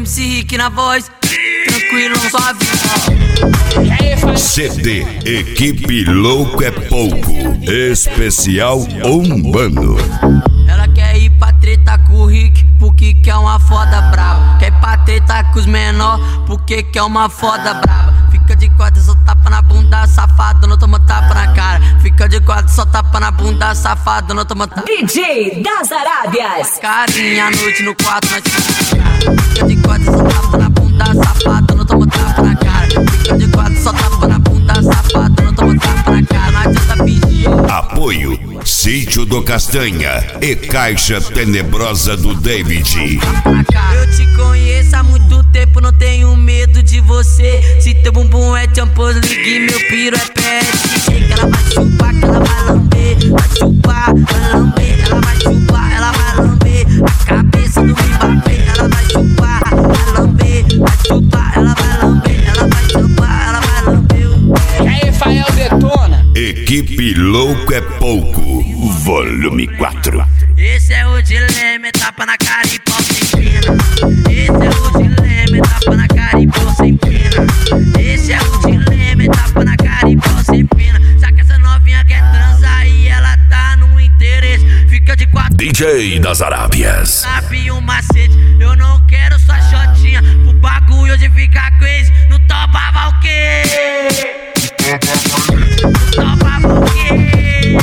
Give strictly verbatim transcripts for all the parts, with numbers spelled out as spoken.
M C Rick na voz, tranquilo, suave. C D Equipe Louco é Pouco, especial Umbando. Ela quer ir pra treta com o Rick, porque quer uma foda braba. Quer ir pra treta com os menor, porque quer uma foda braba. Fica de quatro, só tapa na bunda, safado, não toma tapa na cara. Fica de quatro, só tapa na bunda, safado, não toma tapa. D J das Arábias. Carinha à noite no quarto, nós fica de quatro, só tapa na bunda, safado, não toma tapa na cara. Fica de quatro, só tapa na bunda, safado, não toma tapa na cara. Não adianta fingir. Apoio Sítio do Castanha e Caixa Tenebrosa do David. Eu te conheço há muito tempo, não tenho medo de você. Se teu bumbum é Champions League, meu piro é P S G. Que ela vai chupar, que ela vai lamber, vai chupar, vai lamber. Ela vai chupar, ela vai lamber a cabeça do Mbappé. Ela vai chupar, vai lamber, vai chupar, ela vai lamber. Ela vai chupar, ela vai lamber. E aí, Fael detona. Equipe Louco é Pouco, volume quatro. Esse é o dilema, tapa na cara e pau sem pena. Esse é o dilema, tapa na cara e pau sem pena. Esse é o dilema, tapa na cara e pau sem pena. Já que essa novinha quer transar e ela tá no interesse, fica de quatro. D J das Arábias. Sabe o macete, eu não quero sua shotinha. Pro bagulho de ficar crazy, não topava o quê? Não topava o quê?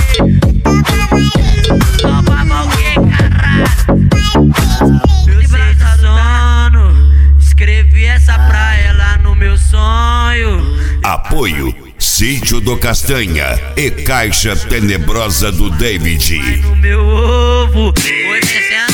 Topava o quê, caralho? Eu sei do sono, escrevi essa pra ela no meu sonho. Apoio Sítio do Castanha e Caixa Tenebrosa do David. No meu ovo, foi descendo.